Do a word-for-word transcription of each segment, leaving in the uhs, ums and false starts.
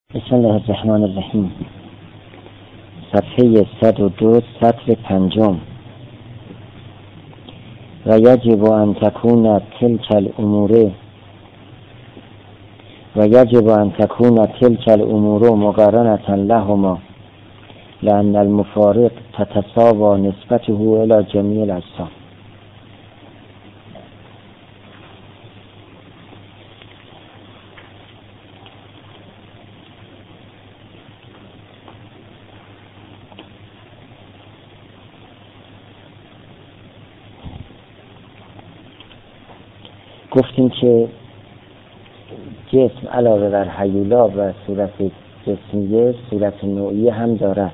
بسم الله الرحمن الرحیم. صفحه صد و دو سطر پنجم. و یجب ان تکون تلک الامور و یجب ان تکون تلک الامور مقارنة لهما لأن المفارق تتساوى نسبته الى جمیع الاجسام. گفتیم که جسم علاوه بر هیولا و صورت جسمیه صورت نوعیه هم دارد.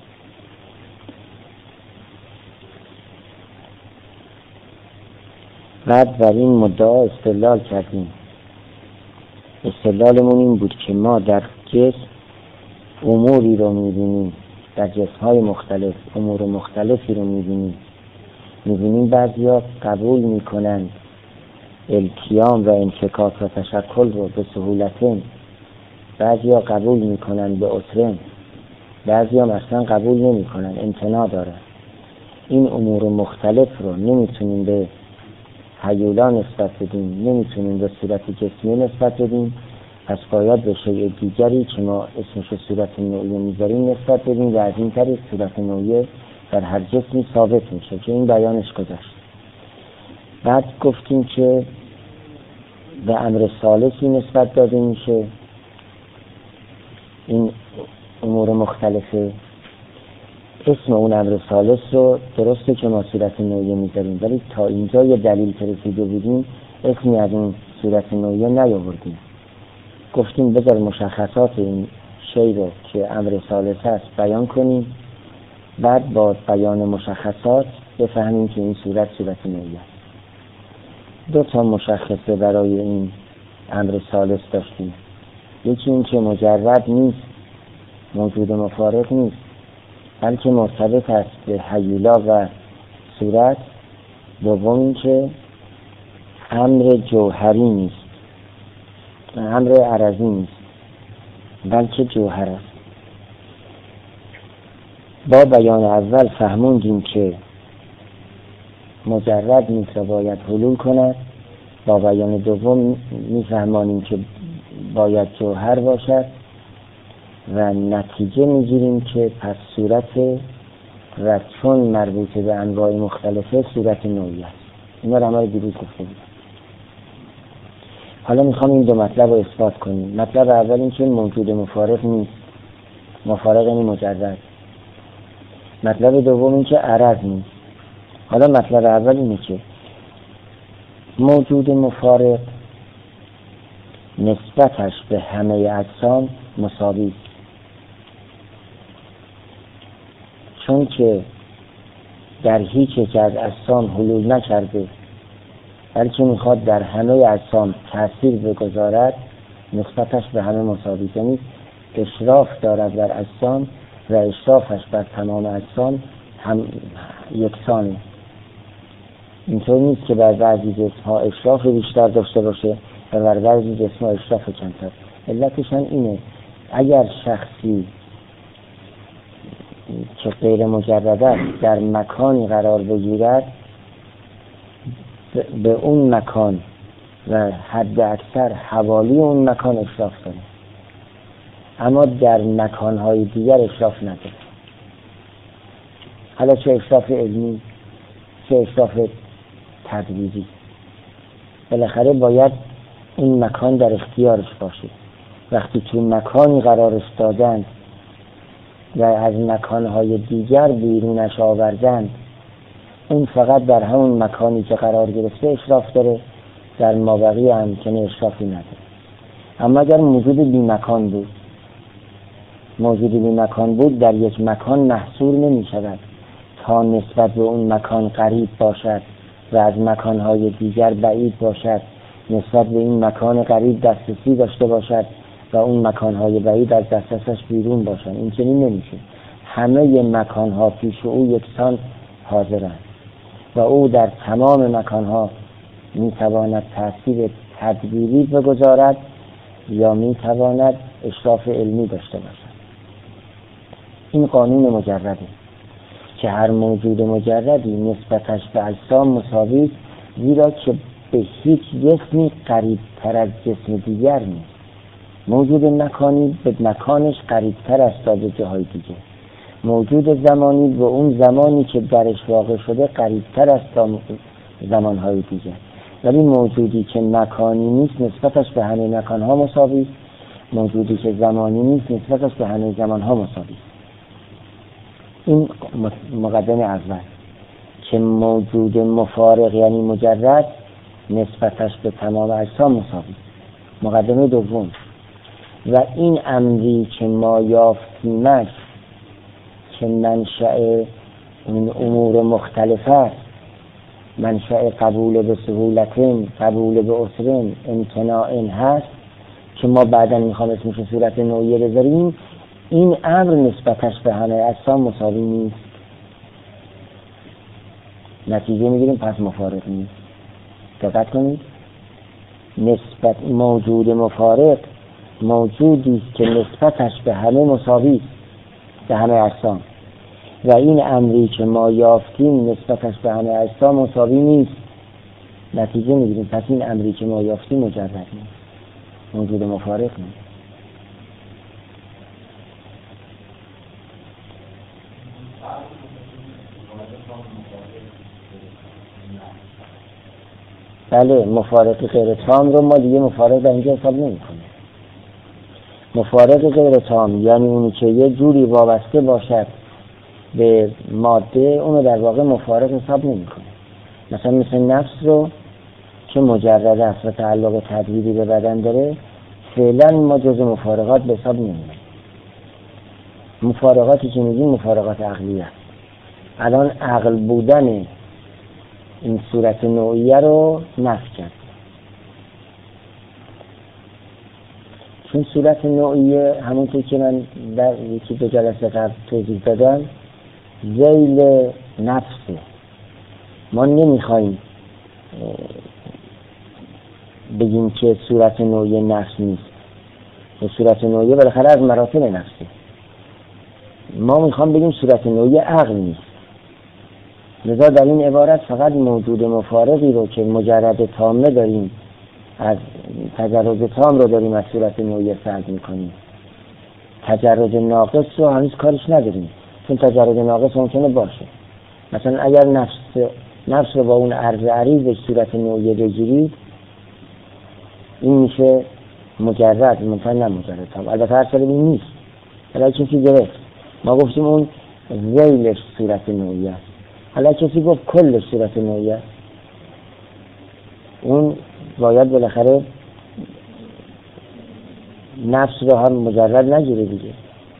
بعد بر این مدعا استدلال کردیم. استدلالمون این بود که ما در جسم اموری رو می‌بینیم، در جسم‌های مختلف امور مختلفی رو می‌بینیم. می‌بینیم بعضیا قبول می‌کنند التیام و انفکاک و تشکل رو به سهولتن، بعضیا قبول میکنن به عسرن، بعضیا مثلا قبول نمیکنن، امتناع دارن. این امور مختلف رو نمیتونیم به هیولا نسبت بدیم، نمیتونیم به صورت جسمی نسبت بدیم، پس باید به شیء دیگری که ما اسمش صورت نوعیه میذاریم نسبت بدیم و از این طریق صورت نوعیه در هر جسمی ثابت میشه که این بیانش گذاشت. بعد گفتیم که به امر ثالثی نسبت داده میشه این امور مختلفه. اسم اون امر ثالث رو درسته که ما صورت نوعیه میذاریم، ولی تا اینجا یه دلیل که رسیده بودیم اسمی از اون صورت نوعیه نیاوردیم. گفتیم بذار مشخصات این شی رو که امر ثالث است بیان کنیم، بعد با بیان مشخصات بفهمیم که این صورت صورت نوعیه است. دو تا مشخصه برای این امر ثالث داشتیم. یکی این که مجرد نیست، موجود مفارق نیست، بلکه مرتبط است به هیولا و صورت. دوم این که امر جوهری نیست، امر عرضی نیست، بلکه جوهر است. با بیان اول فهموندیم که مجرد نیست و باید حلول کند. با بیان دوم میفهمانیم که باید جوهر باشد و نتیجه میگیریم که پس صورت و چون مربوطه به انواع مختلفه صورت نوعی است. اینا رو همه دیروز گفته بودم. حالا میخوام این دو مطلب رو اثبات کنیم. مطلب اول این که موجود مفارق نیست، مفارق یعنی مجرد. مطلب دوم این که عرض نیست. حالا مطلب اول اینه که موجود مفارق نسبتش به همه اجسام مساوی است، چون که در هیچ یک از اجسام حلول نکرده بلکه میخواد در همه اجسام تأثیر بگذارد، نسبتش به همه مساوی است. یعنی اشراف دارد بر اجسام و اشرافش بر تمام اجسام هم یکسانه. اینطور نیست که بر بعضی جسم‌ها اشراف بیشتر داشته باشه و بر بعضی جسم‌ها اشراف کمتر. علتش هم اینه اگر شخصی که غیر مجرد است در مکانی قرار بگیرد، به اون مکان و حد اکثر حوالی اون مکان اشراف داره، اما در مکان‌های دیگر اشراف نداره. حالا چه اشراف علمی چه اشراف تدبیری، بالاخره باید این مکان در اختیارش باشه. وقتی تو مکانی قرارش دادند و از مکانهای دیگر بیرونش آوردند، اون فقط در همون مکانی که قرار گرفته اشراف داره، در مابقی هم که اشرافی نداره. اما اگر موجود بی مکان بود موجود بی مکان بود در یک مکان محصور نمی شود تا نسبت به اون مکان قریب باشد و از مکانهای دیگر بعید باشد، نسبت به این مکان قریب دسترسی داشته باشد و اون مکانهای بعید از دسترسش بیرون باشد. این چنین نمیشه. همه مکانها پیش او یکسان حاضرند و او در تمام مکانها میتواند تأثیر تدبیری بگذارد یا میتواند اشراف علمی داشته باشند. این قانون مجرده که هر موجود مجردی نسبتش به اجسام مساوی است، زیرا که به هیچ جسمی قریب‌تر از جسم دیگر نیست. موجود مکانی به مکانش قریب‌تر است تا به جاهای دیگه. موجود زمانی به اون زمانی که درش واقع شده قریب‌تر است تا زمانهای دیگه. ولی موجودی که مکانی نیست نسبتش به همه مکانها مساوی است. موجودی که زمانی نیست نسبتش به همه زمانها مساوی است. این مقدمه اول که موجود مفارق یعنی مجرد نسبتش به تمام اجسام مساوی. مقدمه دوم و این امری که ما یافتیمش که منشأ این امور مختلف است، منشأ قبول به سهولتین، قبول به عسرین، امتناعین هست که ما بعدا میخوام اسمش صورت نوعیه بذاریم، این امر نسبتش به همه اجسام مساوی نیست. نتیجه میگیریم پس مفارق نیست. دقت کنید، نسبت موجود مفارق موجودی است که نسبتش به همه مساوی است، به همه اجسام، و این امری که ما یافتیم نسبتش به همه اجسام مساوی نیست. نتیجه میگیریم پس این امری که ما یافتیم مجرد نیست، موجود مفارق نیست. بله، مفارق غیر تام رو ما دیگه مفارق در اینجا حساب نمی کنیم. مفارق غیر تام یعنی اونی که یه جوری وابسته باشد به ماده، اونو در واقع مفارق حساب نمی کنیم. مثلا مثل نفس رو که مجرد است و تعلق تدبیری به بدن داره، فعلا ما جز مفارقات به حساب نمی کنیم. مفارقاتی که میگیم مفارقات عقلی است. الان عقل بودن این صورت نوعیه رو نفی کرد، چون صورت نوعیه همونطور که من در یکی دو جلسه قبل توضیح دادم ذیل نفسه. ما نمیخوایم بگیم که صورت نوعیه نفس نیست، و صورت نوعیه بالاخره از مراتب نفسه. ما میخوام بگیم صورت نوعیه عقل نیست. لذا در این عبارت فقط موجود مفارقی رو که مجرد تامه داریم، از تجرد تام رو داریم از صورت نوعیه سلب میکنیم. تجرد ناقص رو هنوز کارش نداریم، چون تجرد ناقص ممکنه باشه. مثلا اگر نفس نفس رو با اون عرض عریض صورت نوعیه بگیرید، این میشه مجرد، ممکن نه مجرد تام. البته هر سال این نیست، حالا کسی گرفت ما گفتیم اون ذیل صورت نوعیه است. حالا کسی گفت کل صورت نوعیه است، اون باید بالاخره نفس رو هم مجرد نگیره دیگه.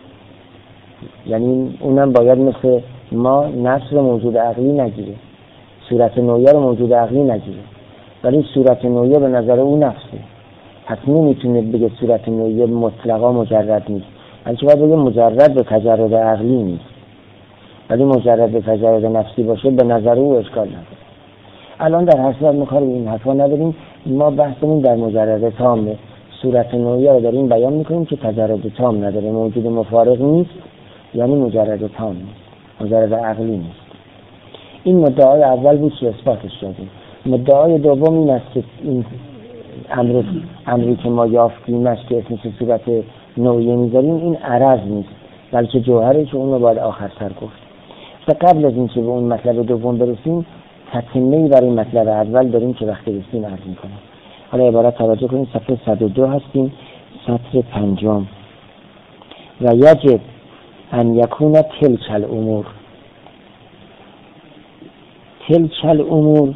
یعنی اونم باید مثل ما نفس رو موجود عقلی نگیره، صورت نوعیه رو موجود عقلی نگیره، ولی صورت نوعیه به نظر اون نفسه. پس نمیتونه بگه صورت نوعیه مطلقا مجرد نیست، بلکه باید بگه مجرد به تجرد عقلی نیست، ولی مجرد به تجرد نفسی باشه به نظر او اشکال نداره. الان در هر صورت ما کار به این حرفا نداریم. ما بحثمون در مجرد تام صورت نوعیه رو داریم بیان میکنیم که تجرد تام نداره، موجود مفارق نیست، یعنی مجرد تام نیست، مجرد عقلی نیست. این مدعای اول بود که اثباتش کردیم. مدعای دوم این است که این امر امری که ما یافتیمش که اسمش صورت نوعیه میذاریم این عرض نیست، بلکه جوهره که اون رو باید آخر سر گفت. و قبل از اینکه به اون مطلب دوم برسیم، تتمه‌ای برای مطلب اول داریم که وقتی رسیم عرض میکنیم. حالا عبارت توجه کنیم، صفحه صد و دو هستیم، سطر پنجم. و یجب ان یکون تلک الامور. تلک الامور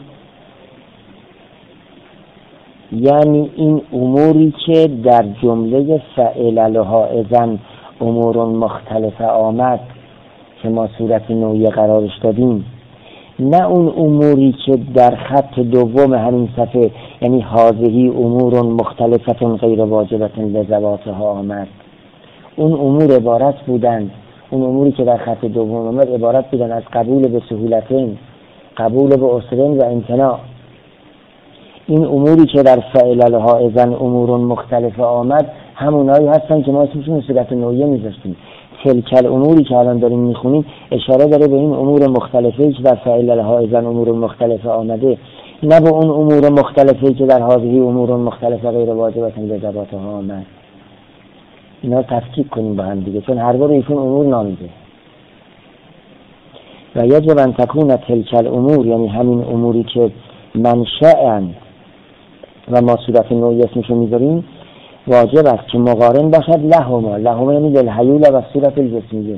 یعنی این اموری که در جمله فعل لها اذن امور مختلفه آمد که ما صورت نوعیه قرارش دادیم، نه اون اموری که در خط دوم همین صفحه یعنی هذه امور مختلفه غیر واجبه لذواتها آمد. اون امور عبارت بودند، اون اموری که در خط دوم آمد عبارت بودند از قبول به سهولتین، قبول به عسرین و امتناع. این اموری که در فعل لها اذن امور مختلفه آمد همونایی هستن که ما اسمشون صورت نوعیه میذاشتیم. تلکل اموری که الان داریم میخونیم اشاره داره به این امور مختلفی که در فعل الهائزن امور مختلفه آمده، نه به اون امور مختلفی که در حاضری امور مختلفه غیر واجبت لذباتها آمد. اینا تفکیک کنیم با هم دیگه، چون هر دو رو ایشون امور نامیده. و یجب ان تکون تلکل امور، یعنی همین اموری که منشأن و ما صورت نوعی اسمشو میذاریم، واجب است که مقارن باشد لهما. لهما یعنی للحیول و صورت الجسمیه.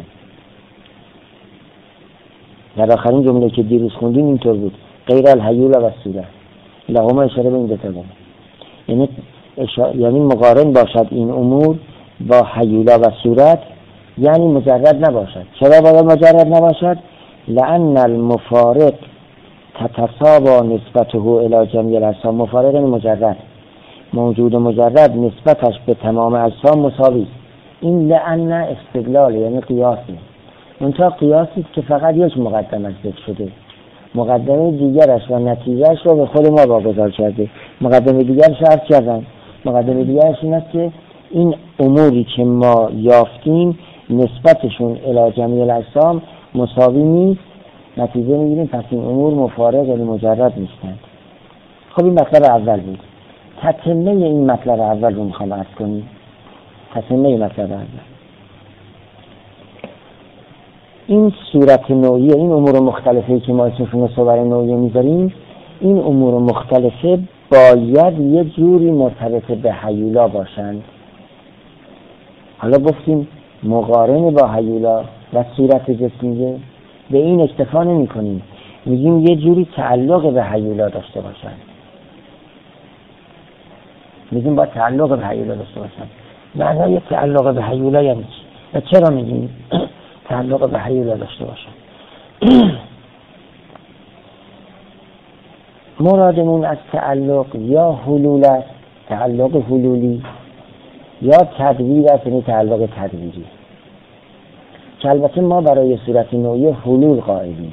در آخرین جمله که دیروز خوندیم اینطور بود، غیر الحیول و صورت. لهما اشاره به این دو تا داره، یعنی اشاره... یعنی مقارن باشد این امور با حیولا و صورت، یعنی مجرد نباشد. چرا باید مجرد نباشد؟ لأن المفارق تتصابا نسبته الی جمیع الاجسام. مفارق یعنی مجرد، موجود مجرد نسبتش به تمام اجسام مساوی است. این لأن استدلال یعنی قیاسی، منتها قیاسی که فقط یک مقدمه ذکر شده، مقدمه دیگرش و نتیجهش رو به خود ما واگذار کرده. مقدمه دیگرش عرض کردم، مقدمه دیگرش این است که این اموری که ما یافتیم نسبتشون الی جمیع الاجسام مساوی نیست. نتیجه میگیریم پس این امور مفارق یعنی مجرد نیستند. خب این مطلب اول بود. تتمه این مطلب اول رو میخوام عرض کنیم. تتمه مطلب اول، این صورت نوعیه، این امور مختلفه که ما اسمشون صور نوعیه میذاریم، این امور مختلفه باید یه جوری مرتبط به حیولا باشند. حالا گفتیم مقارن با حیولا و صورت جسمیه، به این اکتفا نمی کنیم، میگیم یه جوری تعلق به حیولا داشته باشند. میگیم با تعلق به حیولا داشته باشند. معنی تعلق به حیولا یعنی چی؟ و چرا میگیم تعلق به حیولا داشته باشند؟ مرادمون از تعلق یا حلول است، تعلق حلولی، یا تدویر است، یعنی تعلق تدویری. که البته ما برای صورت نوعی حلول قائلیم،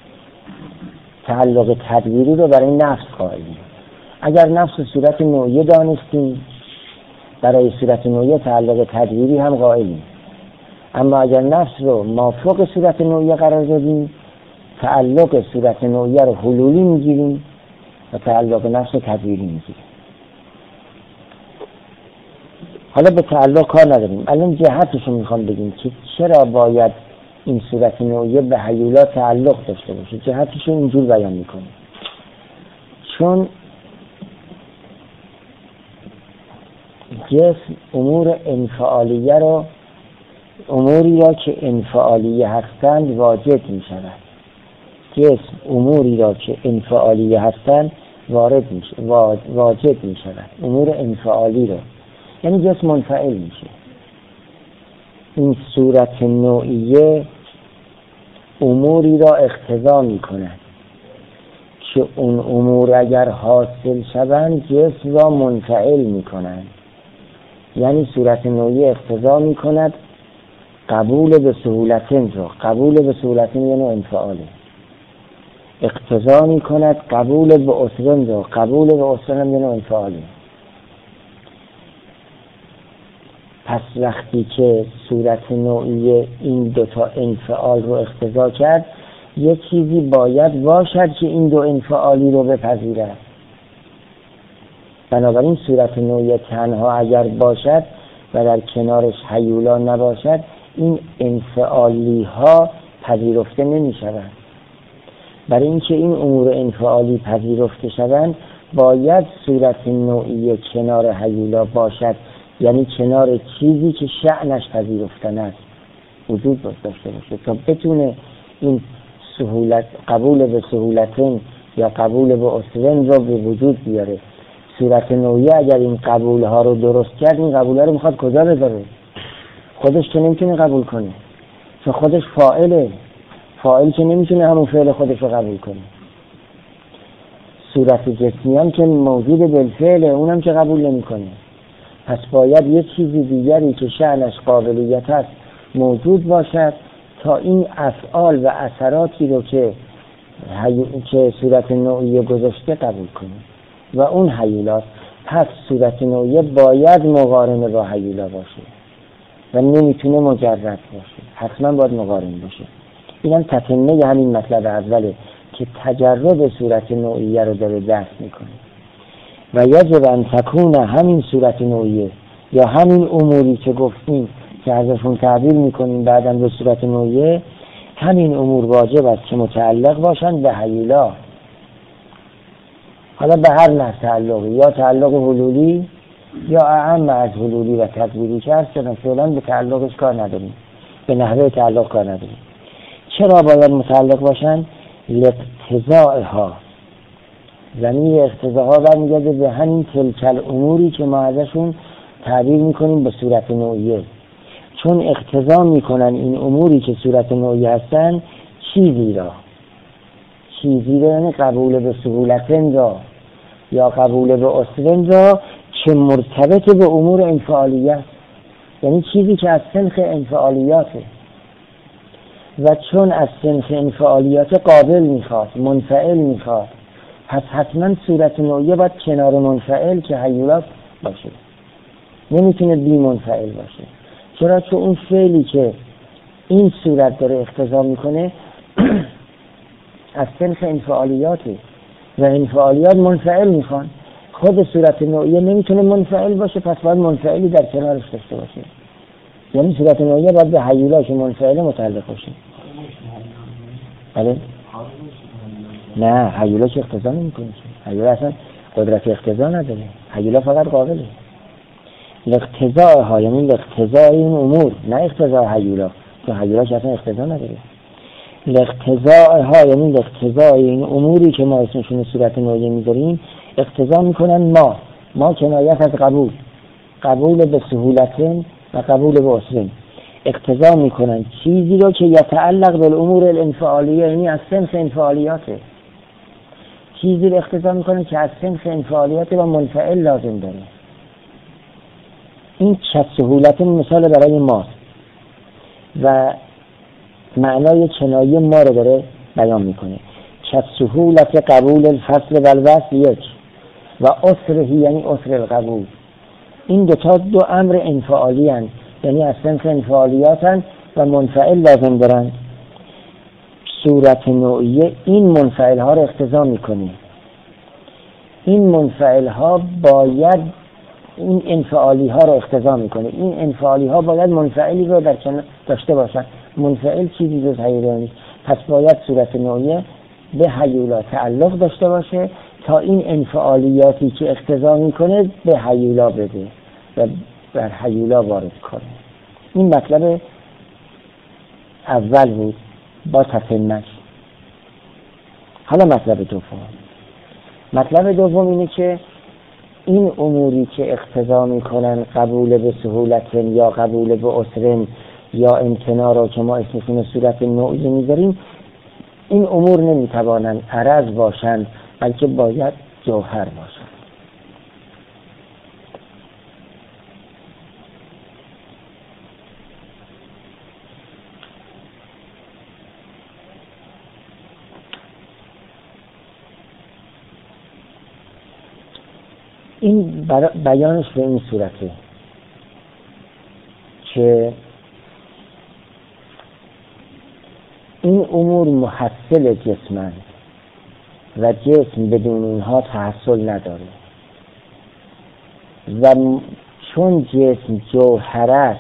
تعلق تدویری رو برای نفس قائلیم. اگر نفس صورت نوعی دانستیم، برای صورت نوعی تعلق تدویری هم قائلیم. اما اگر نفس رو مافوق صورت نوعی قرار دادیم، تعلق صورت نوعی رو حلولی میگیریم و تعلق نفس تدویری میگیریم. حالا به تعلق کار نداریم، الان جهتشو میخوام بگیم که چرا باید این صورت نوعیه به حیولا تعلق داشته باشه. جهتشو اینجور بیان میکنیم، چون جسم امور انفعالیه رو، اموری را که انفعالیه هستند واجد میشود. جسم اموری را که انفعالیه هستند وارد میشه، واجد میشود. امور انفعالی رو یعنی جسم منفعل میشه. این صورت نوعیه اموری را اقتضا میکند که اون امور اگر حاصل شوند جسم را منفعل میکنند. یعنی صورت نوعیه اقتضا میکند قبول به سهولتن رو، قبول به سهولتن یعنی انفعاله، اقتضا میکند قبول به عسرن رو، قبول به عسرن یعنی انفعاله. پس وقتی که صورت نوعی این دوتا انفعال رو اقتضا کرد، یک چیزی باید باشد که این دو انفعالی رو بپذیرد. بنابراین صورت نوعی تنها اگر باشد و در کنارش حیولا نباشد، این انفعالی ها پذیرفته نمی شوند. برای اینکه این امور انفعالی پذیرفته شوند باید صورت نوعی کنار حیولا باشد، یعنی کنار چیزی که شأنش پذیرفتن است وجود داشته باشه تا بتونه این سهولت، قبول به سهولتن یا قبول به عسرن رو به وجود بیاره. صورت نوعی اگر این قبول ها رو درست کرد، این قبول ها رو میخواد کجا بذاره؟ خودش که نمیتونه قبول کنه، چون خودش فاعله. فاعل که نمیتونه همون فعل خودش رو قبول کنه. صورت جسمی هم که موجود بالفعله، اونم که قبول نمیکنه. پس باید یه چیزی دیگری که شأنش قابلیت است موجود باشد تا این افعال و اثراتی رو که حی... که صورت نوعی گذاشته قبول کنه و اون حیولاست. پس صورت نوعیه باید مقارنه با هیولا باشه و نمیتونه مجرد باشه، حتما باید مقارن باشه. اینم تتمه همین مطلب اوله که تجرد صورت نوعیه رو داره بحث میکنه. و یجب ان تکون همین صورت نوعیه یا همین اموری که گفتیم که ازشون تعبیر میکنیم بعداً به صورت نوعیه، همین امور واجب است که متعلق باشند به هیولا، حالا به هر نحو تعلقی، یا تعلق حلولی یا اعم از حلولی و تدبیری که هست شدن، فعلا به تعلقش کار نداریم، به نحوه تعلق کار نداریم. چرا باید متعلق باشند؟ لاقتضاءها، زمین اقتضاها برمیگرده به همین تلکل اموری که ما ازشون تعبیر میکنیم به صورت نوعیه، چون اقتضا میکنن این اموری که صورت نوعیه هستن چیزی را، چیزی را یعنی قبول به سهولتن را یا قبول به اسرن را که مرتبط به امور انفعالیت، یعنی چیزی که از صنف انفعالیاته و چون از صنف انفعالیات قابل میخواد، منفعل میخواد، پس حتما صورت نوعیه باید کنار منفعل که هیولا باشه، نمیتونه بی منفعل باشه. چرا؟ چون اون فعلی که این صورت داره اقتضا میکنه از صنف انفعالیاته و انفعالیات منفعل میخوان، خود صورت نوعیه نمیتونه منفعل باشه، پس باید منفعلی در کنارش داشته باشه، یعنی صورت نوعیه باید به هیولا که منفعل متعلق باشه. بله؟ نه، هیولا که اقتضا نمیکنه، هیولا اصلا قدرت اقتضا نداره، هیولا فقط قابله. الاقتضاء ها یعنی الاقتضاء این امور، نه اقتضاء هیولا، که هیولا که اصلا اقتضا نداره. الاقتضاء ها یعنی الاقتضاء این اموری که ما اسمشون صورت نوعیه میذاریم اقتضا میکنن ما ما کنایت از قبول، قبول به سهولتن و قبول به اسرن، اقتضا میکنن چیزی رو که یتعلق به امور الانفعالیه، یعنی از صنف انفعالیاته، چیزی رو اقتضا میکنن که از صنف انفعالیات و منفعل لازم داره. این چه سهولتن مثال برای ماست و معنای کنایه ما رو داره بیان میکنه. چه سهولت قبول الفصل و الوصل یک و اسرهی یعنی اسر القبول، این دوتا دو امر انفعالی هستند، یعنی از صنف انفعالیات هستند و منفعل لازم دارند. صورت نوعیه این منفعل ها رو اقتضا میکنه، این منفعل ها باید این انفعالی ها رو اقتضا میکنه، این انفعالی ها باید منفعلی رو در کنار داشته باشن، منفعل چیزی جز هیولا نیست، پس باید صورت نوعیه به هیولا تعلق داشته باشه تا این انفعالیاتی که اقتضا میکنه به هیولا بده و بر هیولا وارد کنه. این مطلب اول بود با تتمه‌اش. حالا مطلب دوم. مطلب دوم اینه که این اموری که اقتضا میکنن قبول به سهولتن یا قبول به اسرن یا امتناع را که ما اسمشون صورت نوعیه میذاریم، این امور نمیتوانند عرض باشند، بلکه باید جوهر باشند. این بیانش به این صورته که این امور محصل جسمند و جسم بدون اینها تحصل نداره و چون جسم جوهر است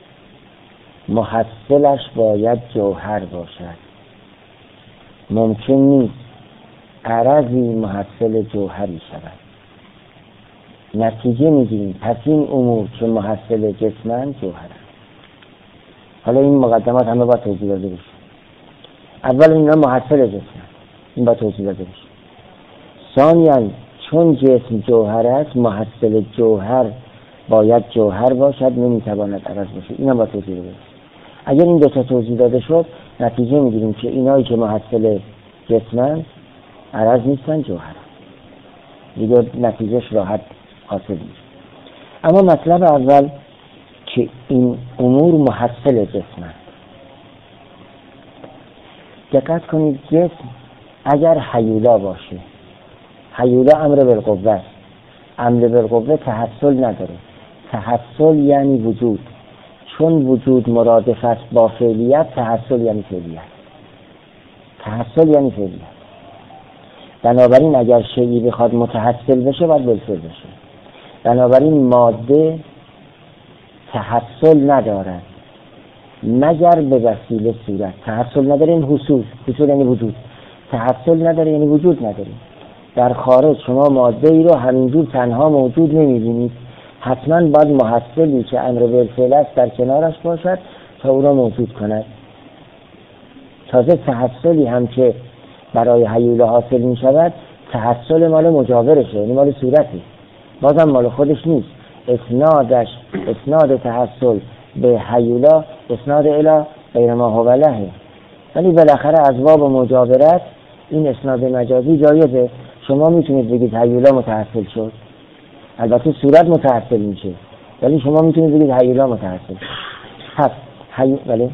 محصلش باید جوهر باشد. ممکن نیست عرضی محصل جوهری شود. نتیجه میگیریم پس این امور که محصل جسمند جوهر است. حالا این مقدمات همه باید توضیح داده بشه. اول اینا محصل جسمند، این باید توضیح داده بشه. ثانیاً چون جسم جوهر است محصل جوهر باید جوهر باشد، نمیتواند عرض باشه. اینا باید توضیح داده بشه. اگر این دو تا توضیح داده شد نتیجه میگیریم که اینایی که محصل جسمند عرض نیستن، جوهر. دیگه نتیجهش راحت حاصل میشه. اما مطلب اول که این امور محصل جسمند. دقت کنید، جسم اگر هیولا باشه، هیولا امر بالقوه است امر بالقوه تحصل نداره. تحصل یعنی وجود، چون وجود مرادف است با فعلیت، تحصل یعنی فعلیت. تحصل یعنی فعلیت. بنابراین اگر شیئی بخواد متحصل بشه باید بالفعل بشه. بنابراین ماده تحصل ندارد مگر به وسیله صورت. تحصل نداره این حصول، حصول یعنی وجود. تحصل نداره یعنی وجود نداره. در خارج شما ماده ای رو همینجور تنها موجود نمیبینید، حتما باید محصلی که امر بالفعل است در کنارش باشد تا او را موجود کند. تازه تحصلی هم که برای هیوله حاصل می شود تحصل مال مجاورشه، یعنی مال صورتی، بازم مال خودش نیست. اسنادش، اسناد تحصل به هیولا اسناد الی غیر ما هو له، ولی بالاخره از باب مجاورت این اسناد مجازی جایزه. شما میتونید بگید هیولا متحصل شد، البته صورت متحصل میشه، ولی شما میتونید بگید هیولا متحصل شد. پس هی... ولی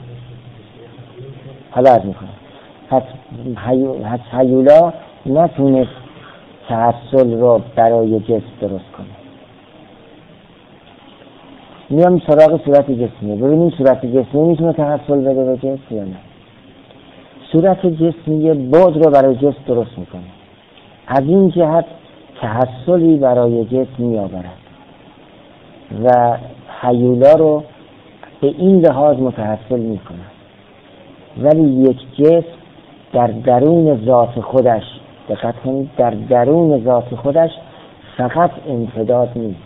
حالا عرض میکنم پس هیولا نتونست تحصل رو برای جسم درست کنه. میام سراغ صورت جسمی. ببینیم صورت جسمی میتونه تحصل بده به جسم یا نه. صورت جسمی بعد رو برای جسم درست میکنه، از این جهت تحصلی برای جسم میآورد و هیولا رو به این لحاظ متحصل میکنه. ولی یک جسم در درون ذات خودش، دقت کنید، در درون ذات خودش فقط امتداد نیست.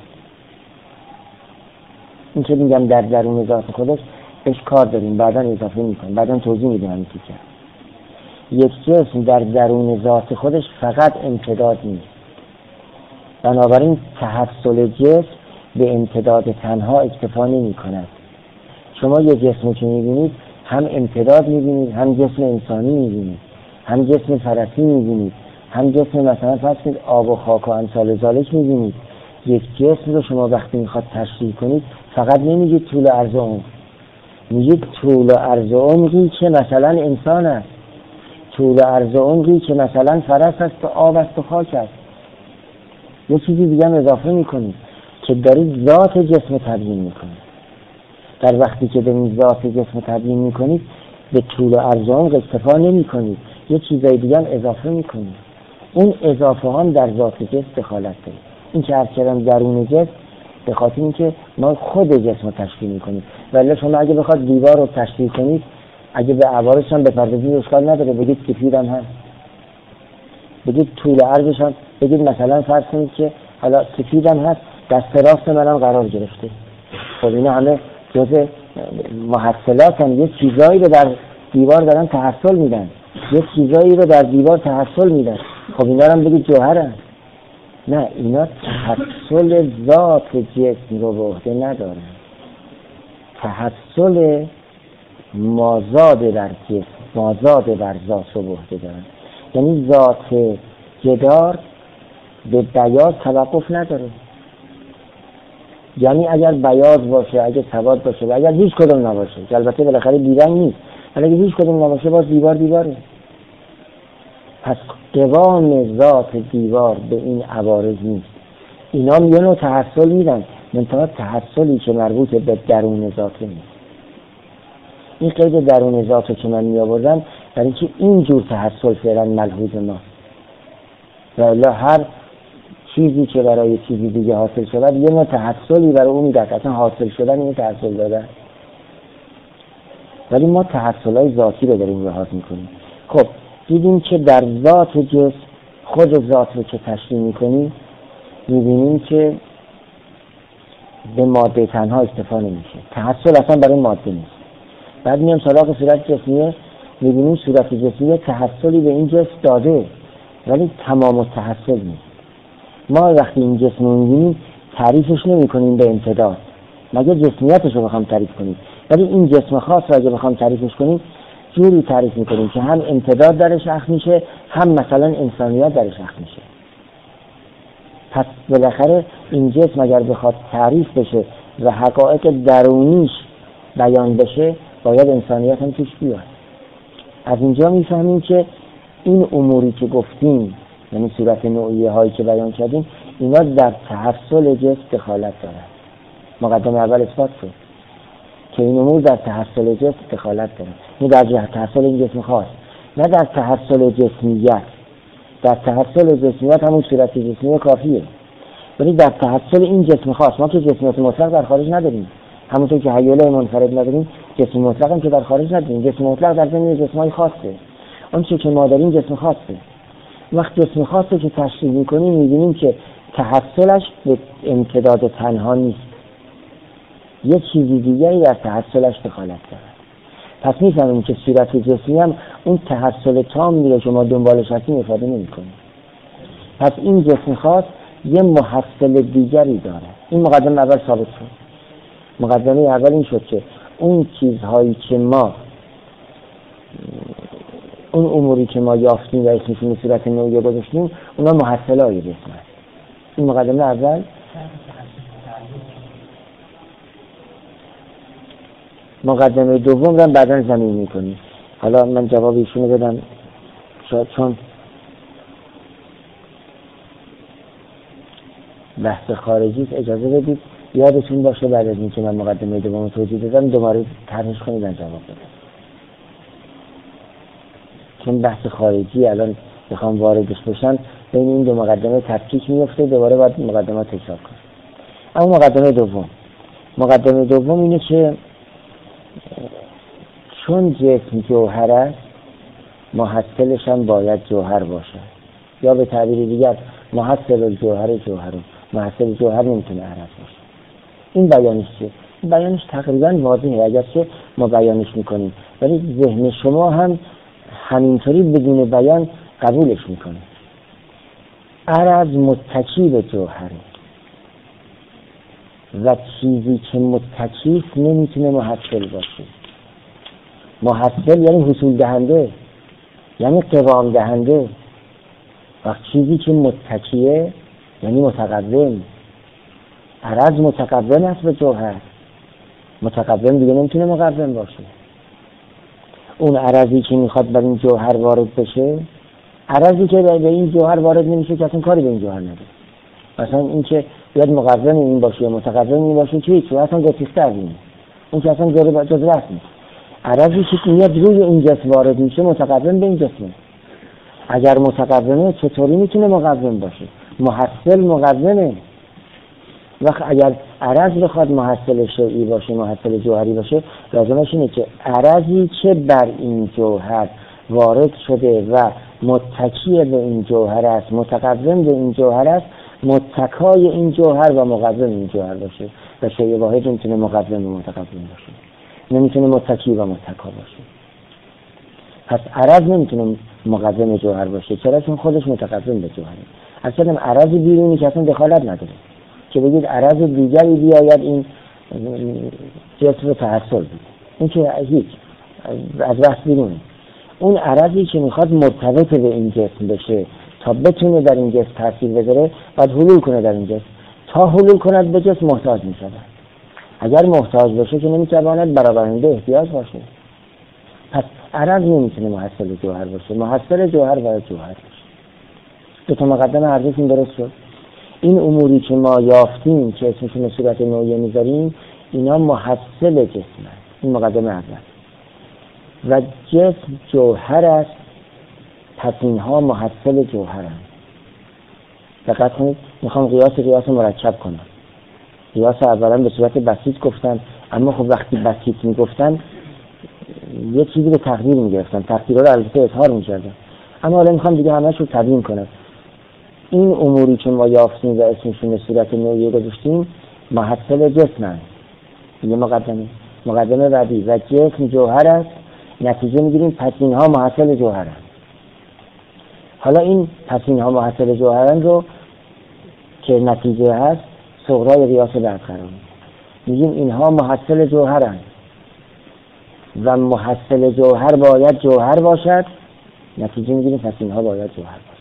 این که میگم در درون ذات خودش بهش کار داریم، بعدا اضافه میکنیم، بعدا توضیح میدیم همین چی کرد. یک جسم در درون ذات خودش فقط امتداد نیست. بنابراین تحصل جسم به امتداد تنها اکتفا نمی کند. شما یک جسم که میبینید هم امتداد میبینید، هم جسم انسانی میبینید، هم جسم فرسی میبینید، هم جسم مثلا فرض کنید آب و خاک و امثال ذالک میبینید. یک جسم رو شما وقتی میخواد تشریح کنید فقط نمیگید طول و عرض و عمق، میگید طول و عرض و عمقی که مثلا انسان است، طول و عرض و عمقی که مثلا فرس است و آب است و خاک است. یه چیزی دیگه هم اضافه میکنید که دارید ذات جسم تبیین میکنید. در وقتی که دارید ذات جسم تبیین میکنید به طول و عرض و عمق اکتفا نمیکنید، یه چیزای دیگه هم اضافه میکنید. اون اضافه هم در ذات جسم دخالت داره. این که هرچند درون جسم به خاطر اینکه ما خود جسم رو تشکیل میکنیم. ولی شما اگه بخواد دیوار رو تشکیل کنید، اگه به عوارضش هم بپردازید اشکال نداره، بگید سفید هم هست، بگید طول عرضش هم، بگید مثلا فرض کنید که حالا سفید هم هست، دست راست منم قرار گرفته. خب اینا همه جزء محصلات هم، یه چیزایی رو در دیوار دارن تحصل میدن، یه چیزایی رو در دیوار تحصل میدن. خب اینا هم بگید جوهر هم. نه، اینا تحصل ذات جسم رو به عهده ندارن، تحصل مازاد بر جسم، مازاد بر ذات رو به عهده دارن. یعنی ذات جدار به بیاض توقف نداره. یعنی اگر بیاض باشه، اگر سواد باشه و اگر هیچ کدوم نباشه، که البته بالاخره بیرنگ نیست، ولی اگر هیچ کدوم نباشه باز دیوار دیواره. پس قوام ذات دیوار به این عوارض نیست. اینا هم یه نوع تحصل میدن، منتها تحصلی که مربوط به درون ذات نیست. این قید درون ذات رو که من می آوردم برای اینکه اینجور تحصل فعلا ملحوظ ماست. و الا هر چیزی که برای چیزی دیگه حاصل شود یه نوع تحصلی برای اون میدهد، اصلا حاصل شدن این تحصل دادن. ولی ما تحصلای ذاتی رو داریم لحاظ میکنیم. خب دیدیم که در ذات جسم خود ذات رو که تشریح میکنیم میبینیم که به ماده تنها اکتفا نمیشه، تحصل اصلا برای ماده نیست. بعد میام سراغ صورت جسمیه، میبینیم صورت جسمیه تحصلی به این جسم داده ولی تمام التحصل نیست. ما وقتی این جسم رو میبینیم تعریفش نمی کنیم به امتداد، مگه جسمیتش رو بخوام تعریف کنیم، ولی این جسم خاص رو اگه بخوام تعریفش کنیم جوری تعریف میکنیم که هم امتداد درش اخذ میشه، هم مثلا انسانیت درش اخذ میشه. پس بالاخره این جسم اگر بخواد تعریف بشه و حقایق درونیش بیان بشه باید انسانیت هم توش بیاد. از اینجا میفهمیم که این اموری که گفتیم، یعنی صورت نوعیه هایی که بیان کردیم، اینا در تحصل جسم دخالت دارن. مقدمه اول اثبات شد که این امور در تحصل جسم دخالت دارن، نه در تحصل این جسم خاص، نه در تحصل جسمیت. در تحصل جسمیت همون صورت جسمی کافیه، ولی در تحصل این جسم خاص ما که جسمیت مطلق در خارج نداریم، همونطور که هیوله منفرد نداریم جسم مطلق هم که در خارج نداریم. جسم مطلق در ضمن جسمای خاصه، اون چیزی که ما داریم جسم خاصه. وقتی جسم خاصه که تشریح میکنیم میبینیم که تحصلش به امتداد تنها نیست، یه چیزی دیگری در تحصلش دخالت داره. پس میفهمیم که صورت جسمی هم اون تحصل تام میره که ما دنبالش هستیم افاده نمیکنیم. پس این جسم خاص یه محصل دیگری داره. این مقدمه اول ثابت شد. مقدمه اول این شد که اون چیزهایی که ما اون اموری که ما یافتیم و اسمشون صورت نوعی گذاشتیم اونا محصله های جسم هست. این مقدمه اول. مقدمه دوم رو بعداً زمین میکنیم. حالا من جواب ایشونو بدم، شاید چون بحث خارجی اجازه بدید یادتون باشه بعد از اینکه من مقدمه دوم توضیح دادم دوباره طرحش کنید من جواب بدم. چون بحث خارجی الان بخوام واردش بشن بین این دو مقدمه تفکیک میفته، دوباره باید مقدمات تکرار کنم. اما مقدمه دوم مقدمه دوم اینه که چون جسم جوهر است محصلش هم باید جوهر باشه، یا به تعبیر دیگر محصل الجوهر جوهر، محصل جوهر نمیتونه عرض باشه. این بیانش چیه؟ این بیانش تقریبا واضحه اگرچه ما بیانش میکنیم، ولی ذهن شما هم همینطوری بدون بیان قبولش میکنه. عرض متکی به جوهره و چیزی که متکیست نمیتونه محصل باشه. محصل یعنی حصول دهنده، یعنی قوام دهنده. و چیزی که متکیه یعنی متقوم. عرض متقوم است به جوهر، متقوم دیگه نمیتونه مقوم باشه. اون عرضی که میخواد بر این جوهر وارد بشه، عرضی که به این جوهر وارد نمیشه که اصلا کاری به این جوهر نداره. مثلا این که بیاد مقوم این باشه یا متقوم این باشه چی؟ چون اصلا گسیخته از اینه، اون که اصلا جزء جزء است نیست. عرضی که میاد روی این جسم وارد میشه متقوم به این جسمه. اگر متقومه چطوری میتونه مقوم باشه؟ محصل مقومه. وقت اگر عرض بخواد محصل شیئی باشه، محصل جوهری باشه، لازمش اینه که عرضی که بر این جوهر وارد شده و متکی به این جوهر است، متقوم به این جوهر است، متکای این جوهر و مقوم این جوهر باشه. و شیء واحد نمیتونه مقوم و متقوم باشه، نمیتونه متکی و متکا باشه. پس عرض نمیتونه مقوم جوهر باشه. چرا؟ چون خودش متقوم به جوهره. اصلا عرض بیرونی که اصلا دخالت نداره که بگید عرض دیگری بیاید این جسم رو تحصل بید، این که هیچ از بحث بیرونه. اون عرضی که میخواد مرتبط به این جسم بشه تا بتونه در این جسم تاثیر بذاره باید حلول کنه در این جسم. تا حلول کند به جسم محتاج میشه. اگر محتاج باشه که نمیتواند برآورنده احتیاج باشه. پس عرض نمیتونه محصل جوهر باشه. محصل جوهر باید جوهر باشه. دو تا مقدمه هر دوشون درست شد. این اموری که ما یافتیم که اسمشون صورت نوعی میذاریم اینا محصل جسم است. این مقدمه اول. و جسم جوهر است، پس اینها محصل جوهر است. دقت کنید، میخوام قیاس قیاس مرکب کنم. قیاس اولا به صورت بسیط گفتن، اما خب وقتی بسیط میگفتن یه چیزی به تقدیر میگرفتن، تقدیرها رو البته اظهار میکردن، اما حالا میخوام دیگه همه‌ش رو تبیین کنم. این اموری که ما یافتیم و اسمشون به صورت نوعی گذاشتیم محصل جسم است. یه مقدمه مقدمه بعدی و جسم جوهر است، نتیجه میگیریم پس اینها محصل جوهر است. حالا این پس اینها محصل جوهرن رو که نتیجه هست صغرای قیاس بعد قرار میدیم. میگیم اینها محصل جوهرن و محصل جوهر باید جوهر باشد، نتیجه میگیریم پس اینها باید جوهر باشد.